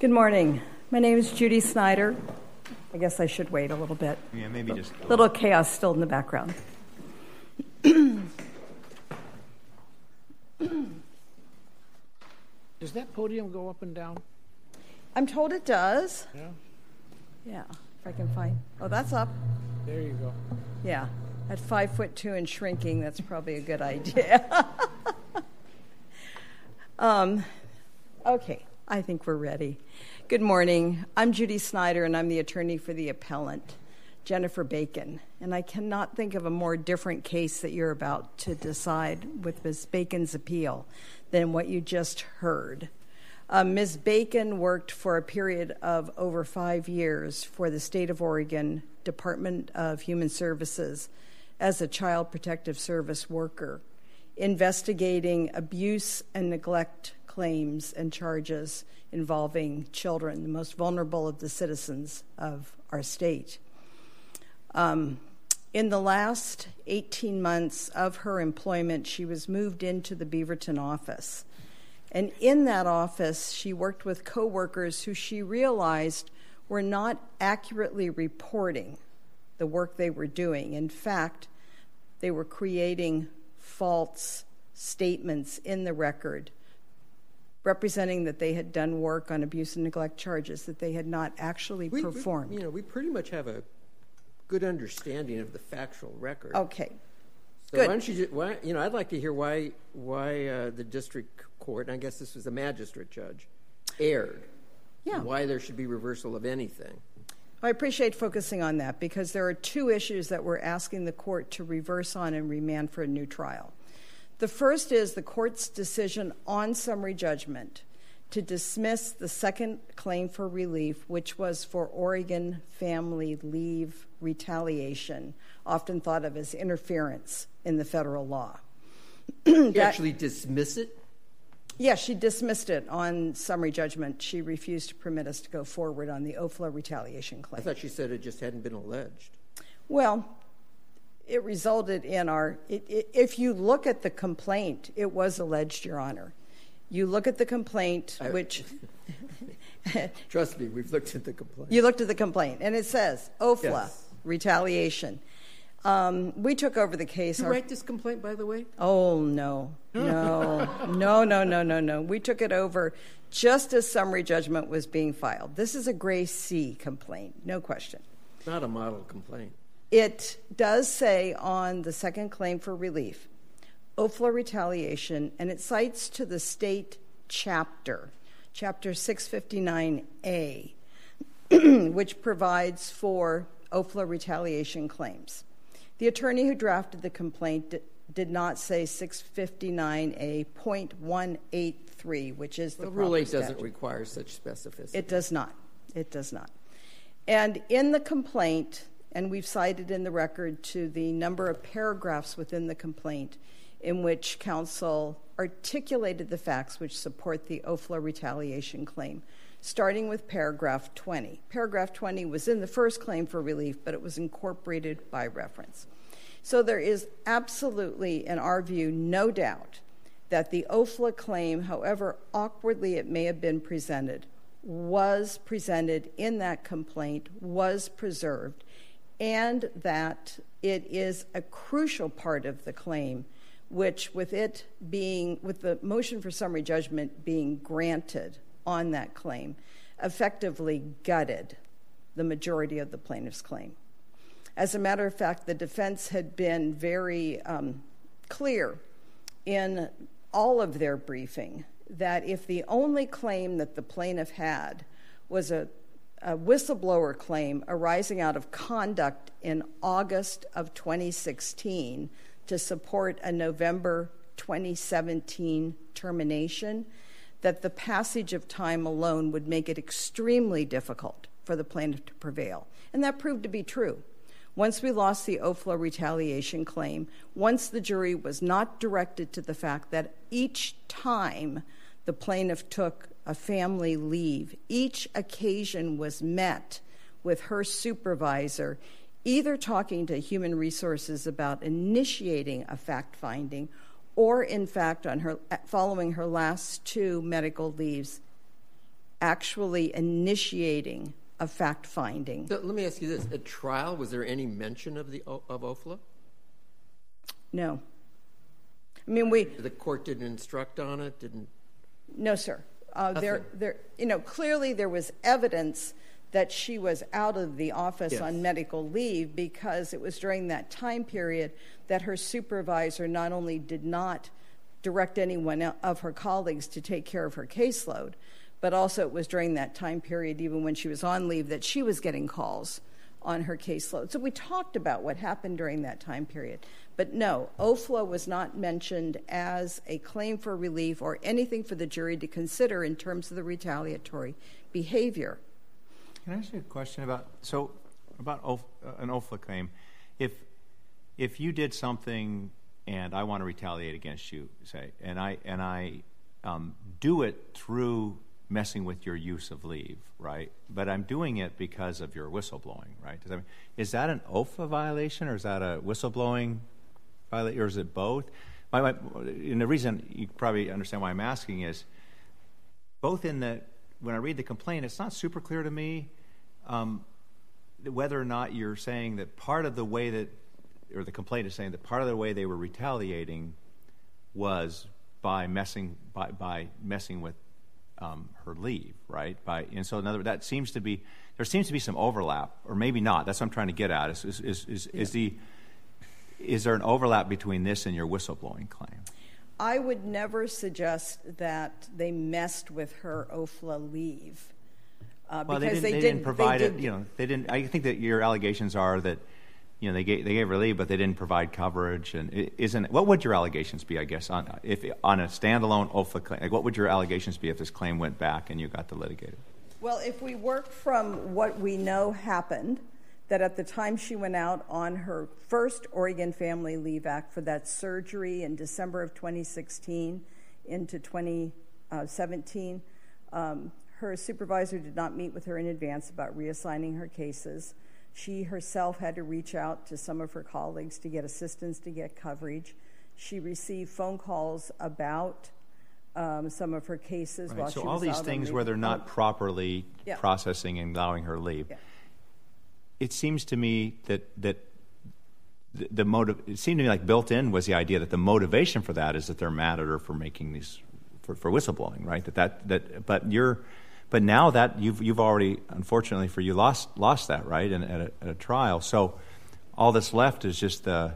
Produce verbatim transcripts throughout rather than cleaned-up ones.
Good morning. My name is Judy Snyder. I guess I should wait a little bit. Yeah, maybe just a little chaos still in the background. Does that podium go up and down? I'm told it does. Yeah. Yeah, if I can find. Oh, that's up. There you go. Yeah. At five foot two and shrinking, that's probably a good idea. um, okay, I think we're ready. Good morning. I'm Judy Snyder, and I'm the attorney for the appellant, Jennifer Bacon. And I cannot think of a more different case that you're about to decide with Miz Bacon's appeal than what you just heard. Uh, Miz Bacon worked for a period of over five years for the State of Oregon Department of Human Services as a Child Protective Service worker, investigating abuse and neglect claims and charges involving children, the most vulnerable of the citizens of our state. Um, in the last eighteen months of her employment, she was moved into the Beaverton office. And in that office, she worked with coworkers who she realized were not accurately reporting the work they were doing. In fact, they were creating false statements in the record representing that they had done work on abuse and neglect charges that they had not actually we, performed. We, you know, we pretty much have a good understanding of the factual record. Okay. So Good. why don't you, just, why, you know, I'd like to hear why why uh, the district court, and I guess this was a magistrate judge, erred. Yeah. And why there should be reversal of anything. I appreciate focusing on that because there are two issues that we're asking the court to reverse on and remand for a new trial. The first is the court's decision on summary judgment to dismiss the second claim for relief, which was for Oregon family leave retaliation, often thought of as interference in the federal law. You actually dismiss it? Yes, she dismissed it on summary judgment. She refused to permit us to go forward on the O F L A retaliation claim. I thought she said it just hadn't been alleged. Well, it resulted in our, it, it, if you look at the complaint, it was alleged, Your Honor. You look at the complaint, I, which... Trust me, we've looked at the complaint. You looked at the complaint, and it says, O F L A, yes. retaliation. Um, we took over the case. Did you our, write this complaint, by the way? Oh, no, no, no, no, no, no, no. We took it over just as summary judgment was being filed. This is a Gray C complaint, no question. Not a model complaint. It does say on the second claim for relief, O F L A retaliation, and it cites to the state chapter, chapter six fifty-nine A, which provides for O F L A retaliation claims. The attorney who drafted the complaint d- did not say six fifty-nine A point one eight three, which is the well, proper Rule eight statute. doesn't require such specificity. It does not. It does not. And in the complaint, and we've cited in the record to the number of paragraphs within the complaint in which counsel articulated the facts which support the O F L A retaliation claim, starting with paragraph twenty. Paragraph twenty was in the first claim for relief, but it was incorporated by reference. So there is absolutely, in our view, no doubt that the O F L A claim, however awkwardly it may have been presented, was presented in that complaint, was preserved, and that it is a crucial part of the claim, which with it being, with the motion for summary judgment being granted on that claim, effectively gutted the majority of the plaintiff's claim. As a matter of fact, the defense had been very um, clear in all of their briefing that if the only claim that the plaintiff had was a, a whistleblower claim arising out of conduct in August of twenty sixteen to support a November twenty seventeen termination, that the passage of time alone would make it extremely difficult for the plaintiff to prevail. And that proved to be true. Once we lost the O F L A retaliation claim, once the jury was not directed to the fact that each time the plaintiff took a family leave, each occasion was met with her supervisor either talking to Human Resources about initiating a fact-finding or, in fact, on her following her last two medical leaves, actually initiating a fact-finding. So let me ask you this. At trial, was there any mention of the of O F L A? No. I mean, we... The court didn't instruct on it? Didn't? No, sir. Uh, there, there, you know, clearly there was evidence that she was out of the office yes. on medical leave because it was during that time period that her supervisor not only did not direct anyone of her colleagues to take care of her caseload, but also it was during that time period, even when she was on leave, that she was getting calls on her caseload. So we talked about what happened during that time period. But no, O F L A was not mentioned as a claim for relief or anything for the jury to consider in terms of the retaliatory behavior. Can I ask you a question about so about o, uh, an O F L A claim? If if you did something and I want to retaliate against you, say, and I and I um, do it through messing with your use of leave, right? But I'm doing it because of your whistleblowing, right? Does that mean, is that an O F A violation, or is that a whistleblowing violation, or is it both? My, my, and the reason you probably understand why I'm asking is, both in the when I read the complaint, it's not super clear to me um, whether or not you're saying that part of the way that, or the complaint is saying that part of the way they were retaliating was by messing by by messing with Um, her leave, right? By and so another that seems to be there seems to be some overlap, or maybe not. That's what I'm trying to get at. Is is is, is, yeah. is the is there an overlap between this and your whistleblowing claim? I would never suggest that they messed with her O F L A leave uh, well, because they didn't, they, they did, didn't provide they it. did, You know, they didn't. I think that your allegations are that you know they gave they gave her leave, but they didn't provide coverage. And it isn't what would your allegations be? I guess on if on a standalone O F L A claim, like what would your allegations be if this claim went back and you got to litigate it? Well, if we work from what we know happened, that at the time she went out on her first Oregon Family Leave Act for that surgery in December of twenty sixteen into twenty seventeen, um, her supervisor did not meet with her in advance about reassigning her cases. She herself had to reach out to some of her colleagues to get assistance to get coverage. She received phone calls about um, some of her cases right. while so she was all these out things on where they're not oh. properly yeah. processing and allowing her leave. Yeah. It seems to me that that the, the motive. It seemed to me like built in was the idea that the motivation for that is that they're mad at her for making these for, for whistleblowing, right? That that that. But you're, but now that you've you've already, unfortunately for you, lost lost that, right? And at a, at a trial, so all that's left is just the.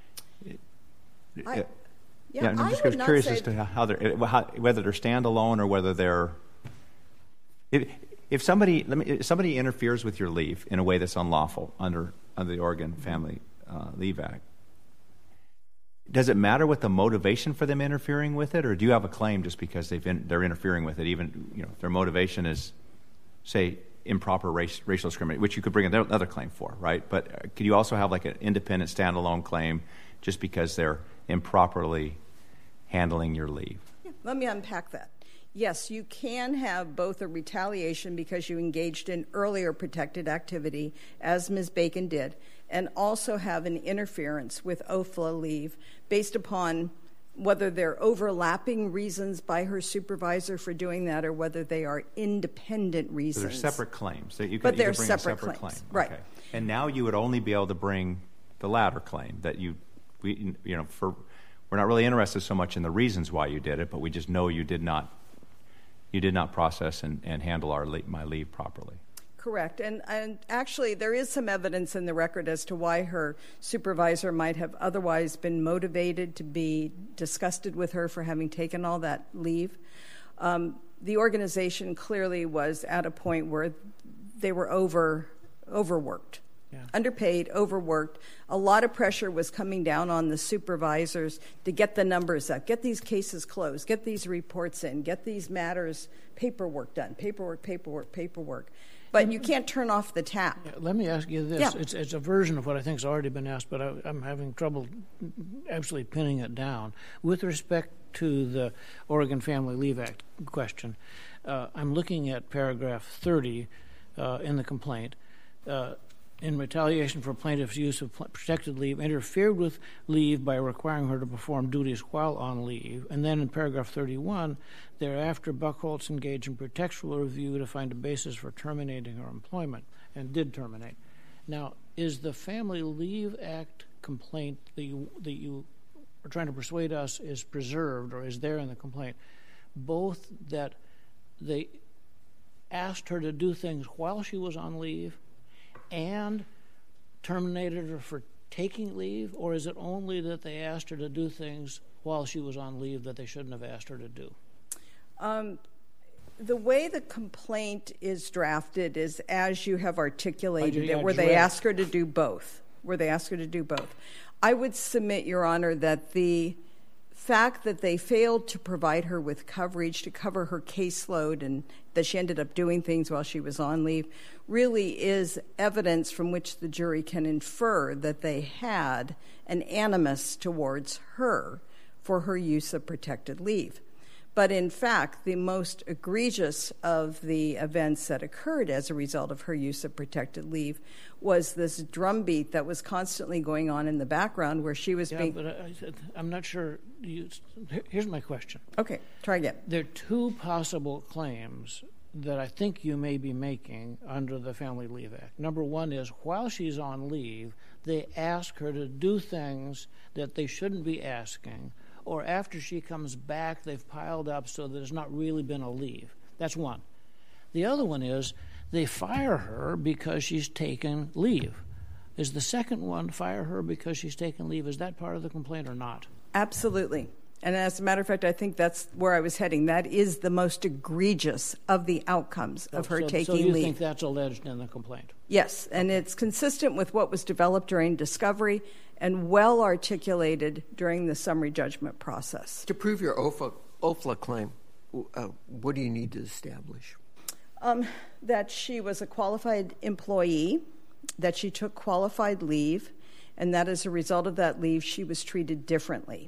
I, yeah, yeah, yeah, I'm I just would curious not as say to how they're how, whether they're standalone or whether they're. If, if somebody let me, if somebody interferes with your leave in a way that's unlawful under under the Oregon Family uh, Leave Act, does it matter what the motivation for them interfering with it, or do you have a claim just because they've been, they're interfering with it, even you know if their motivation is, say, improper race, racial discrimination, which you could bring another claim for, right? But could you also have like an independent standalone claim just because they're improperly handling your leave? Yeah, let me unpack that. Yes, you can have both a retaliation because you engaged in earlier protected activity, as Miz Bacon did, and also have an interference with O F L A leave based upon whether they're overlapping reasons by her supervisor for doing that or whether they are independent reasons. So they're separate claims. So you could, but they're you could bring separate, a separate claims. claim. Right. Okay. And now you would only be able to bring the latter claim that you, we, you know, for we're not really interested so much in the reasons why you did it, but we just know you did not you did not process and, and handle our le- my leave properly. Correct. And, and actually, there is some evidence in the record as to why her supervisor might have otherwise been motivated to be disgusted with her for having taken all that leave. Um, the organization clearly was at a point where they were over overworked. Yeah. Underpaid, overworked. A lot of pressure was coming down on the supervisors to get the numbers up, get these cases closed, get these reports in, get these matters, paperwork done, paperwork, paperwork, paperwork. But you can't turn off the tap. Yeah, let me ask you this. Yeah. It's, it's a version of what I think has already been asked, but I, I'm having trouble absolutely pinning it down. With respect to the Oregon Family Leave Act question, uh, I'm looking at paragraph thirty uh, in the complaint. Uh, in retaliation for plaintiff's use of protected leave, interfered with leave by requiring her to perform duties while on leave. And then in paragraph thirty-one, thereafter, Buchholz engaged in pretextual review to find a basis for terminating her employment, and did terminate. Now, is the Family Leave Act complaint that you, that you are trying to persuade us is preserved or is there in the complaint, both that they asked her to do things while she was on leave and terminated her for taking leave, or is it only that they asked her to do things while she was on leave that they shouldn't have asked her to do? Um, the way the complaint is drafted is as you have articulated yeah, it, where just they read it. ask her to do both, where they ask her to do both. I would submit, Your Honor, that the fact that they failed to provide her with coverage to cover her caseload and that she ended up doing things while she was on leave really is evidence from which the jury can infer that they had an animus towards her for her use of protected leave. But in fact, the most egregious of the events that occurred as a result of her use of protected leave was this drumbeat that was constantly going on in the background where she was yeah, being... but I, I'm not sure. You, here's my question. Okay, try again. There are two possible claims that I think you may be making under the Family Leave Act. Number one is while she's on leave, they ask her to do things that they shouldn't be asking, or after she comes back, they've piled up so that there's not really been a leave. That's one. The other one is they fire her because she's taken leave. Is the second one, fire her because she's taken leave, is that part of the complaint or not? Absolutely. And as a matter of fact, I think that's where I was heading. That is the most egregious of the outcomes of her so, taking so you leave. think that's alleged in the complaint? Yes, and it's consistent with what was developed during discovery and well articulated during the summary judgment process. To prove your O F L A, O F L A claim, uh, what do you need to establish? Um, that she was a qualified employee, that she took qualified leave, and that as a result of that leave, she was treated differently.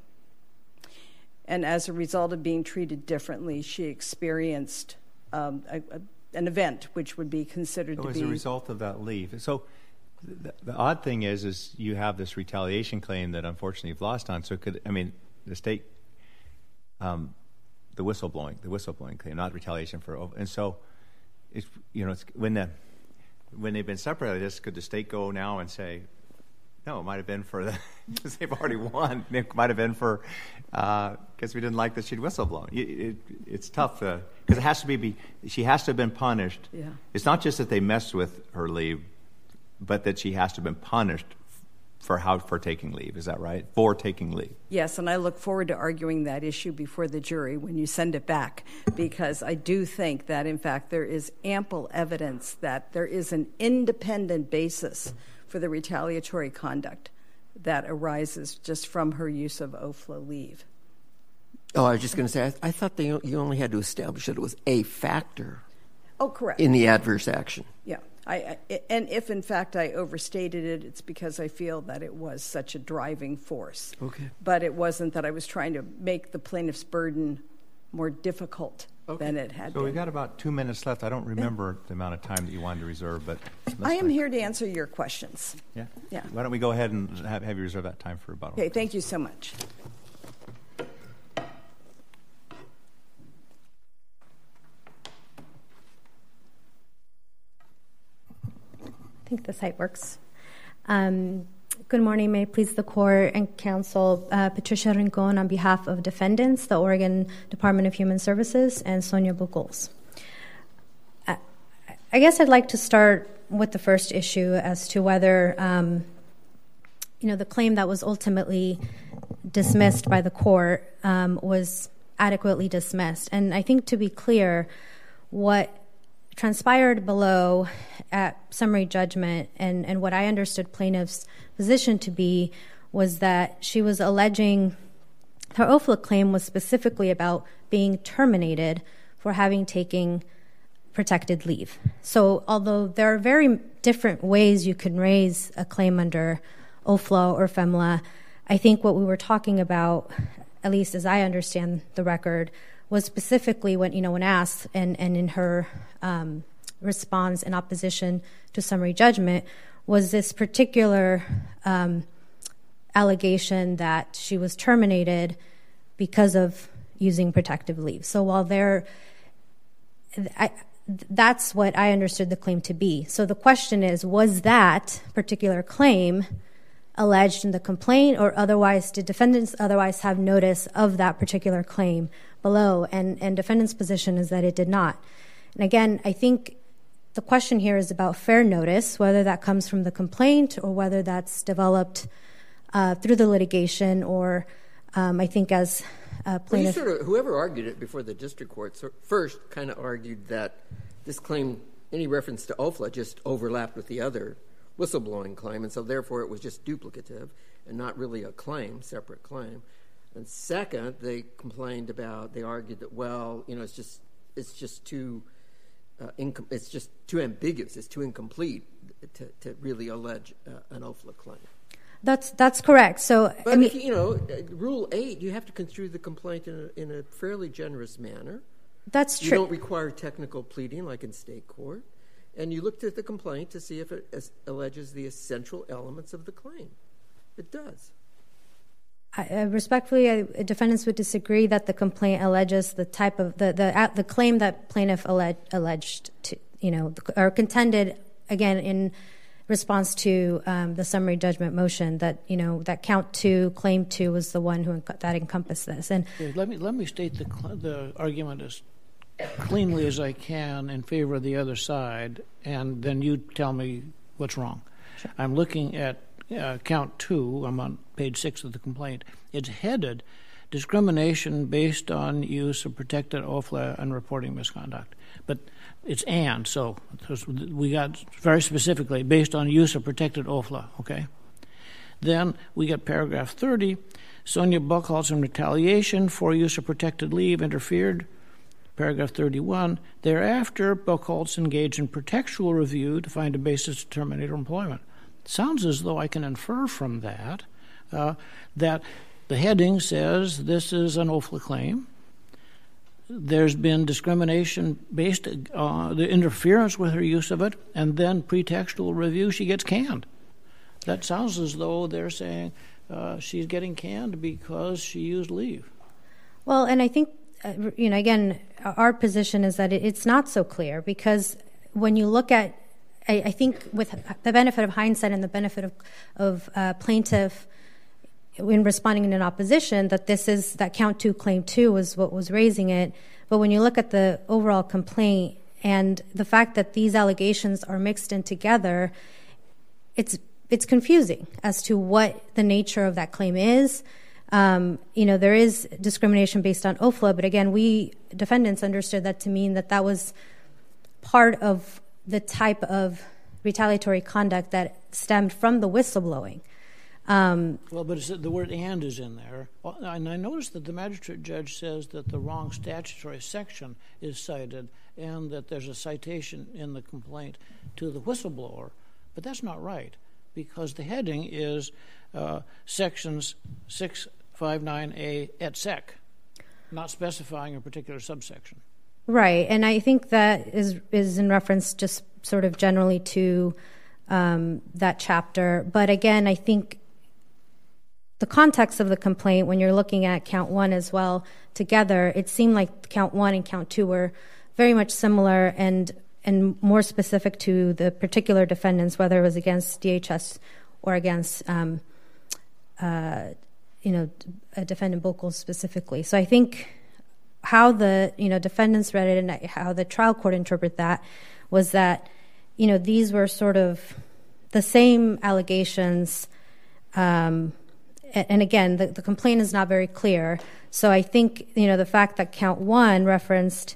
And as a result of being treated differently, she experienced um, a, a, an event which would be considered so to as be... a result of that leave. So the, the odd thing is, is you have this retaliation claim that unfortunately you've lost on. So it could, I mean, the state, um, the whistleblowing, the whistleblowing claim, not retaliation for, and so, it's, you know, it's, when the when they've been separated, this could the state go now and say, no, it might have been for the, because they've already won. It might have been for, because uh, we didn't like that she'd whistleblown. It, it, it's tough, because it has to be, be, she has to have been punished. Yeah. It's not just that they messed with her leave, but that she has to have been punished for how for taking leave. Is that right? For taking leave. Yes, and I look forward to arguing that issue before the jury when you send it back, because I do think that, in fact, there is ample evidence that there is an independent basis for the retaliatory conduct that arises just from her use of O F L A leave. Oh, I was just going to say, I, I thought they, you only had to establish that it was a factor. Oh, correct. In the adverse action. Yeah. I, I, and if, in fact, I overstated it, it's because I feel that it was such a driving force. Okay. But it wasn't that I was trying to make the plaintiff's burden more difficult okay. than it had So been. we've got about two minutes left. I don't remember yeah. the amount of time that you wanted to reserve, but I am here to answer your questions. Yeah? Yeah. Why don't we go ahead and have, have you reserve that time for rebuttal? Okay, thank you so much. I think the site works. Um, good morning. May it please the court and counsel, uh, Patricia Rincon on behalf of defendants, the Oregon Department of Human Services, and Sonia Buchholz. Uh, I guess I'd like to start with the first issue as to whether, um, you know, the claim that was ultimately dismissed by the court um, was adequately dismissed. And I think to be clear, what transpired below at summary judgment and, and what I understood plaintiff's position to be was that she was alleging her O F L A claim was specifically about being terminated for having taken protected leave. So although there are very different ways you can raise a claim under O F L A or FEMLA, I think what we were talking about, at least as I understand the record, was specifically when, you know, when asked and, and in her um, response in opposition to summary judgment, was this particular um, allegation that she was terminated because of using protective leave. So while there, I, that's what I understood the claim to be. So the question is, was that particular claim alleged in the complaint, or otherwise did defendants otherwise have notice of that particular claim below? And, and defendant's position is that it did not. And again, I think the question here is about fair notice, whether that comes from the complaint or whether that's developed uh, through the litigation, or um, I think as uh, plaintiff... Well, you sort of, whoever argued it before the district court so first kind of argued that this claim, any reference to O F L A, just overlapped with the other whistleblowing claim, and so therefore it was just duplicative and not really a claim, separate claim. And second, they complained about, they argued that, well, you know, it's just it's just too uh, incom- it's just too ambiguous, it's too incomplete to, to really allege uh, an O F L A claim. That's that's correct. So, but I mean, if, you know, Rule eight, you have to construe the complaint in a, in a fairly generous manner. That's true. You don't require technical pleading like in state court. And you looked at the complaint to see if it alleges the essential elements of the claim. It does. I, uh, respectfully, I, defendants would disagree that the complaint alleges the type of the the, uh, the claim that plaintiff alleged, alleged to, you know, or contended again in response to um, the summary judgment motion that, you know, that count two, claim two was the one who that encompassed this. And let me let me state the the argument as cleanly as I can in favor of the other side, and then you tell me what's wrong. Sure. I'm looking at uh, count two. I'm on page six of the complaint. It's headed discrimination based on use of protected O F L A and reporting misconduct. But it's and, so we got very specifically based on use of protected O F L A, okay? Then we got paragraph thirty, Sonia Buchholz in retaliation for use of protected leave interfered. Paragraph thirty-one, thereafter, Buchholz engaged in pretextual review to find a basis to terminate her employment. Sounds as though I can infer from that uh, that the heading says this is an O F L A claim. There's been discrimination based on the interference with her use of it, and then pretextual review, she gets canned. That sounds as though they're saying uh, she's getting canned because she used leave. Well, and I think, uh, you know, again, our position is that it, it's not so clear, because when you look at, I, I think with the benefit of hindsight and the benefit of, of uh, plaintiff in responding in opposition, that this is, that count two, claim two was what was raising it. But when you look at the overall complaint and the fact that these allegations are mixed in together, it's it's confusing as to what the nature of that claim is. Um, you know, there is discrimination based on O F L A, but again, we defendants understood that to mean that that was part of the type of retaliatory conduct that stemmed from the whistleblowing. Um, well, but it's, the word and is in there. And I noticed that the magistrate judge says that the wrong statutory section is cited and that there's a citation in the complaint to the whistleblower. But that's not right, because the heading is uh, sections six fifty-nine A et sec, not specifying a particular subsection. Right, and I think that is is in reference just sort of generally to um, that chapter. But again, I think the context of the complaint, when you're looking at count one as well together, it seemed like count one and count two were very much similar and and more specific to the particular defendants, whether it was against D H S or against, um, uh, you know, a defendant Buchholz specifically. So I think how the, you know, defendants read it and how the trial court interpreted that was that, you know, these were sort of the same allegations. Um, and again, the, the complaint is not very clear. So I think, you know, the fact that count one referenced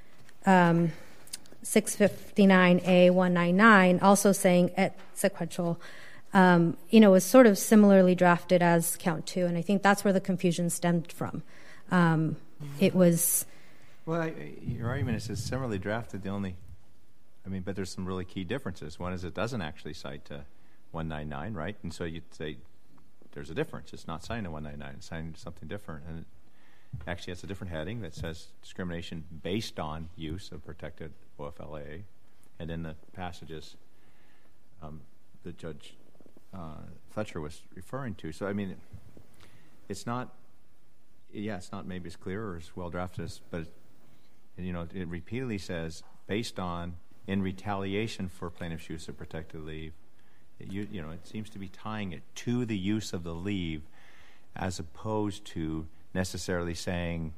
um, six fifty-nine A one ninety-nine, also saying et sequential, um, you know, was sort of similarly drafted as count two. And I think that's where the confusion stemmed from. Um, it was... Well, I, your argument is it's similarly drafted. The only, I mean, but there's some really key differences. One is it doesn't actually cite to one ninety-nine, right? And so you'd say there's a difference. It's not citing to one ninety-nine. It's citing to something different. And it actually has a different heading that says discrimination based on use of protected O F L A. And in the passages um, that Judge uh, Fletcher was referring to. So, I mean, it's not, yeah, it's not maybe as clear or as well drafted as, but, you know, it repeatedly says, based on, in retaliation for plaintiff's use of protected leave, it, you, you know, it seems to be tying it to the use of the leave as opposed to necessarily saying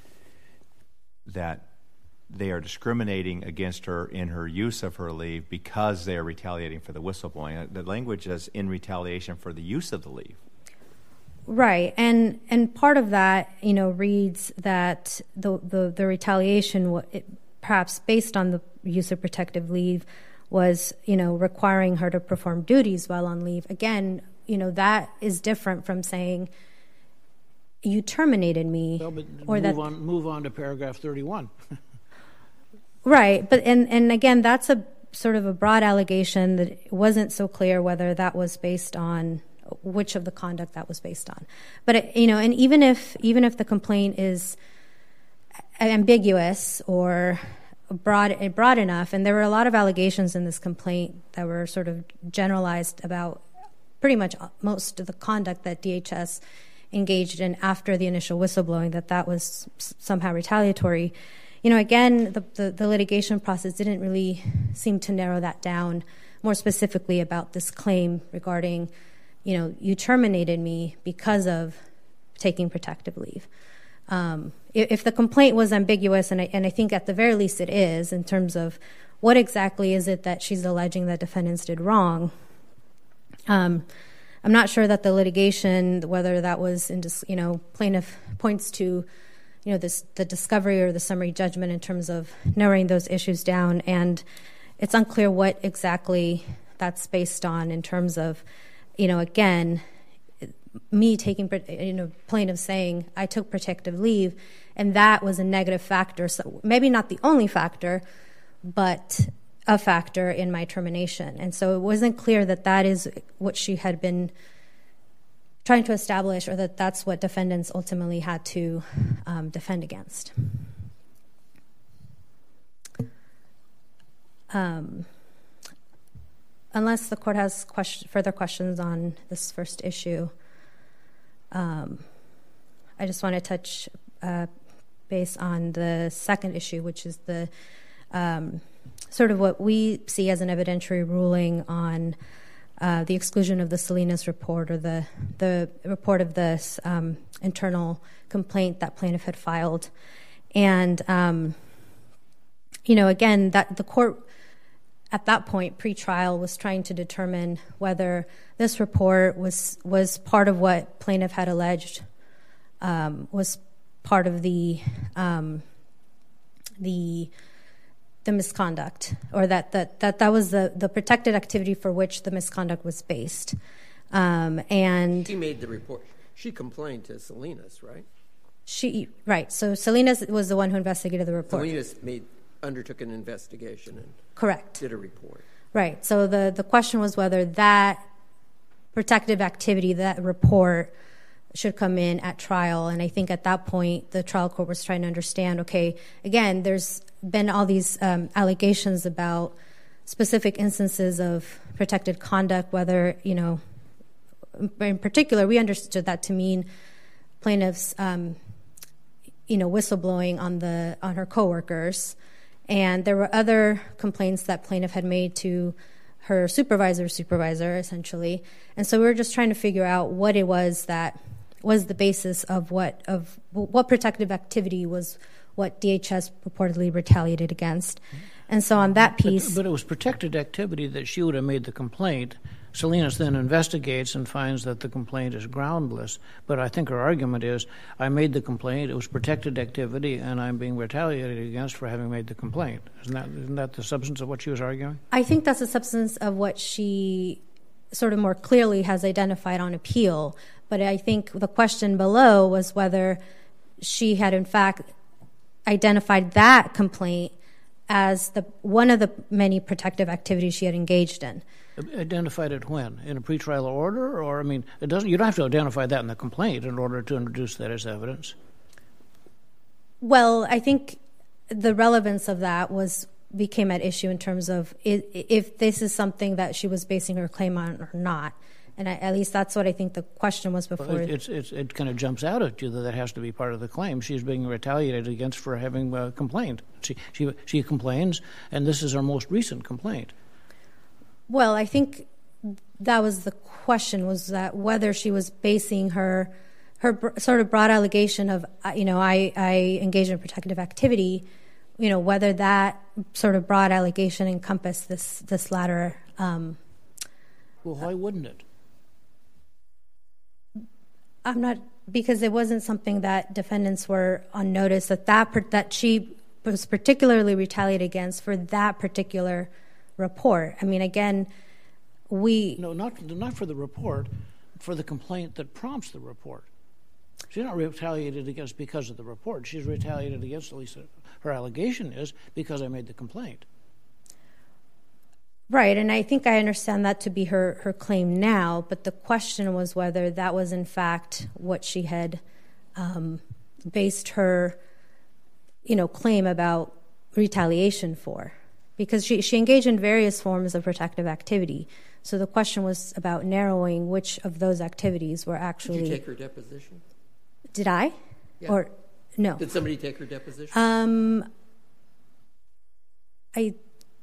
that they are discriminating against her in her use of her leave because they are retaliating for the whistleblowing. The language is in retaliation for the use of the leave. Right, and and part of that, you know, reads that the the, the retaliation, it, perhaps based on the use of protective leave, was, you know, requiring her to perform duties while on leave. Again, you know, that is different from saying you terminated me, well, but or move that on, move on to paragraph thirty-one. Right, but and and again, that's a sort of a broad allegation that it wasn't so clear whether that was based on which of the conduct that was based on. But it, you know, and even if even if the complaint is ambiguous or broad broad enough, and there were a lot of allegations in this complaint that were sort of generalized about pretty much most of the conduct that D H S engaged in after the initial whistleblowing, that that was somehow retaliatory. You know, again, the, the, the litigation process didn't really seem to narrow that down more specifically about this claim regarding, you know, you terminated me because of taking protective leave. Um, if, if the complaint was ambiguous, and I, and I think at the very least it is, in terms of what exactly is it that she's alleging that defendants did wrong, um, I'm not sure that the litigation, whether that was in, you know, plaintiff points to, you know, this, the discovery or the summary judgment in terms of narrowing those issues down, and it's unclear what exactly that's based on in terms of, you know, again, me taking, you know, plaintiff saying I took protective leave, and that was a negative factor. So maybe not the only factor, but a factor in my termination. And so it wasn't clear that that is what she had been trying to establish, or that that's what defendants ultimately had to um, defend against. Um, unless the court has question, further questions on this first issue, um, I just want to touch uh, base on the second issue, which is the um, sort of what we see as an evidentiary ruling on Uh, the exclusion of the Salinas report, or the the report of this um, internal complaint that plaintiff had filed. And, um, you know, again, that the court at that point, pre-trial, was trying to determine whether this report was, was part of what plaintiff had alleged um, was part of the um, the the misconduct, or that that that, that was the, the protected activity for which the misconduct was based. Um, and she made the report. She complained to Salinas, right? She right. So Salinas was the one who investigated the report. Salinas made undertook an investigation and correct did a report. Right. So the the question was whether that protective activity, that report, should come in at trial. And I think at that point, the trial court was trying to understand, okay, again, there's been all these um, allegations about specific instances of protected conduct, whether, you know, in particular, we understood that to mean plaintiffs, um, you know, whistleblowing on the on her coworkers. And there were other complaints that plaintiff had made to her supervisor's supervisor, essentially. And so we were just trying to figure out what it was that was the basis of what of what protective activity was what D H S purportedly retaliated against. And so on that piece... But, but it was protected activity that she would have made the complaint. Salinas then investigates and finds that the complaint is groundless. But I think her argument is, I made the complaint, it was protected activity, and I'm being retaliated against for having made the complaint. Isn't that, isn't that the substance of what she was arguing? I think that's the substance of what she sort of more clearly has identified on appeal. But I think the question below was whether she had, in fact, identified that complaint as the one of the many protective activities she had engaged in. Identified it when? In a pretrial order? Or, I mean, it doesn't. You don't have to identify that in the complaint in order to introduce that as evidence. Well, I think the relevance of that was became at issue in terms of if, if this is something that she was basing her claim on or not. And I, at least that's what I think the question was before. Well, it, it's, it's, it kind of jumps out at you that that has to be part of the claim. She's being retaliated against for having uh, complained. She, she, she complains, and this is her most recent complaint. Well, I think that was the question, was that whether she was basing her her br- sort of broad allegation of, uh, you know, I, I engage in protective activity, you know, whether that sort of broad allegation encompassed this, this latter. Um, well, why wouldn't it? I'm not, because it wasn't something that defendants were on notice that that, per, that she was particularly retaliated against for that particular report. I mean, again, we... No, not, not for the report, for the complaint that prompts the report. She's not retaliated against because of the report. She's retaliated against, at least her allegation is, because I made the complaint. Right, and I think I understand that to be her, her claim now, but the question was whether that was in fact what she had um, based her, you know, claim about retaliation for. Because she, she engaged in various forms of protective activity. So the question was about narrowing which of those activities were actually... Did you take her deposition? Did I? Yeah. Or no? Did somebody take her deposition? Um, I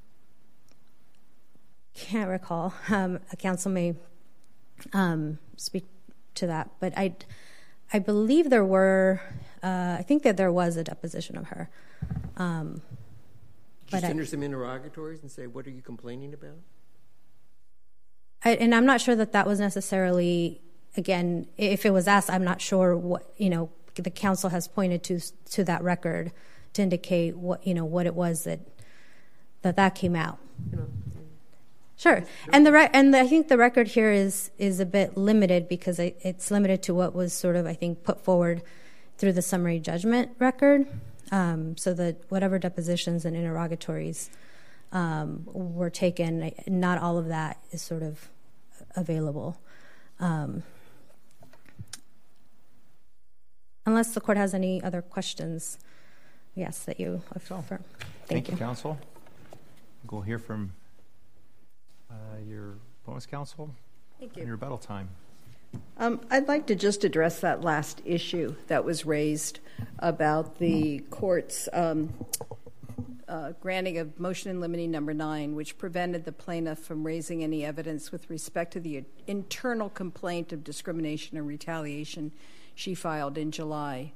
can't recall. Um, a counsel may um, speak to that, but I, I believe there were. Uh, I think that there was a deposition of her. Um, Did you send I, her some interrogatories and say, "What are you complaining about?" I, and I'm not sure that that was necessarily. Again, if it was asked, I'm not sure what, you know, the counsel has pointed to to that record to indicate what, you know, what it was that that, that came out. You know, sure. And the re- and the, I think the record here is is a bit limited because it, it's limited to what was sort of, I think, put forward through the summary judgment record. Um, so that whatever depositions and interrogatories um, were taken, not all of that is sort of available. Um, Unless the court has any other questions, yes, that you affirm. Thank, Thank you, you, counsel. We'll hear from uh, your bonus counsel Thank you. in your rebuttal time. Um, I'd like to just address that last issue that was raised about the court's um, uh, granting of motion in limine number nine, which prevented the plaintiff from raising any evidence with respect to the internal complaint of discrimination and retaliation she filed in July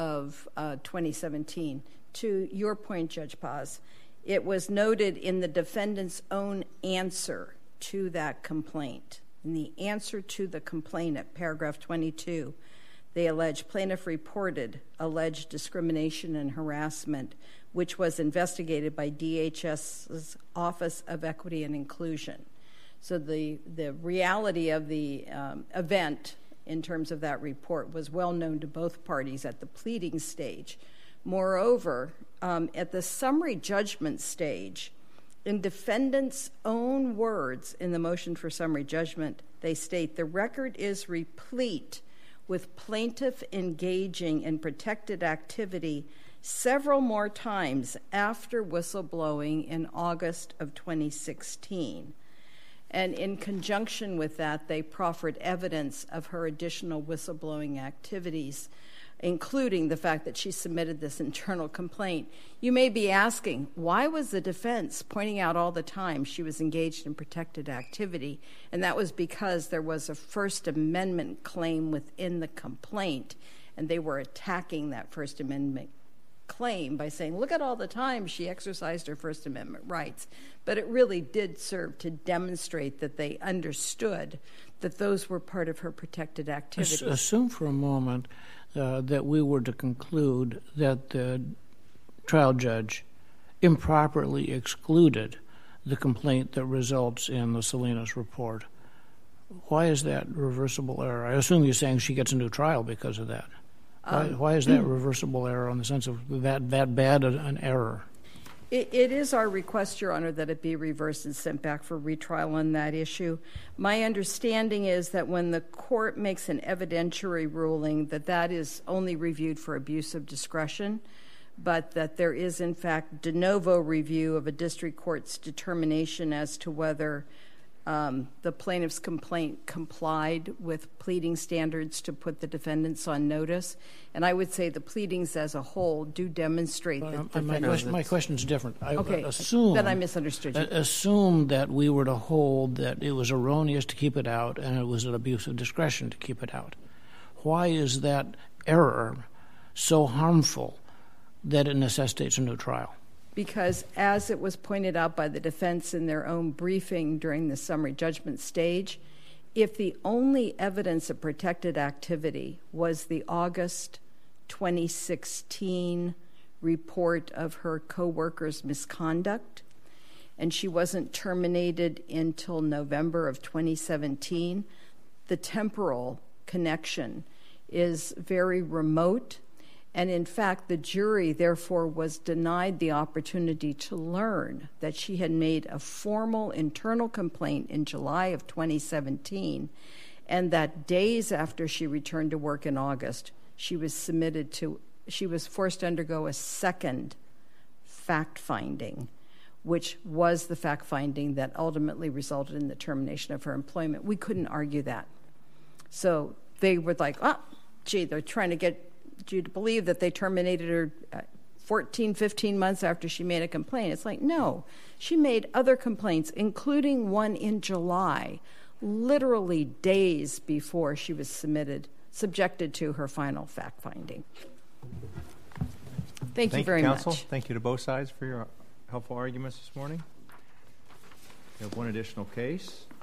of uh, twenty seventeen. To your point, Judge Paz, it was noted in the defendant's own answer to that complaint. In the answer to the complaint at paragraph twenty-two, they allege plaintiff reported alleged discrimination and harassment, which was investigated by D H S's Office of Equity and Inclusion. So the, the reality of the um, event in terms of that report was well known to both parties at the pleading stage. Moreover, um, at the summary judgment stage, in defendants' own words in the motion for summary judgment, they state the record is replete with plaintiff engaging in protected activity several more times after whistleblowing in August of twenty sixteen. And in conjunction with that, they proffered evidence of her additional whistleblowing activities, including the fact that she submitted this internal complaint. You may be asking, why was the defense pointing out all the time she was engaged in protected activity? And that was because there was a First Amendment claim within the complaint, and they were attacking that First Amendment claim by saying, look at all the time she exercised her First Amendment rights. But it really did serve to demonstrate that they understood that those were part of her protected activities. Assume for a moment uh, that we were to conclude that the trial judge improperly excluded the complaint that results in the Salinas report. Why is that reversible error? I assume you're saying she gets a new trial because of that. Why, um, why is that reversible error on the sense of that, that bad an error? It, it is our request, Your Honor, that it be reversed and sent back for retrial on that issue. My understanding is that when the court makes an evidentiary ruling, that that is only reviewed for abuse of discretion. but that there is, in fact, de novo review of a district court's determination as to whether um, the plaintiff's complaint complied with pleading standards to put the defendants on notice. And I would say the pleadings as a whole do demonstrate But, that um, the my, defendants... question, my question is different. I Okay, assume then I misunderstood you. uh, assume that we were to hold that it was erroneous to keep it out and it was an abuse of discretion to keep it out. Why is that error so harmful that it necessitates a new trial? Because as it was pointed out by the defense in their own briefing during the summary judgment stage, if the only evidence of protected activity was the August twenty sixteen report of her co-worker's misconduct, and she wasn't terminated until November of twenty seventeen, the temporal connection is very remote. And in fact, the jury, therefore, was denied the opportunity to learn that she had made a formal internal complaint in July of twenty seventeen, and that days after she returned to work in August, she was submitted to, she was forced to undergo a second fact-finding, which was the fact-finding that ultimately resulted in the termination of her employment. We couldn't argue that. So they were like, oh, gee, they're trying to get you to believe that they terminated her fourteen, fifteen months after she made a complaint. It's like, no, she made other complaints, including one in July, literally days before she was submitted, subjected to her final fact-finding. Thank, Thank you very you, counsel. much. Thank you to both sides for your helpful arguments this morning. We have one additional case.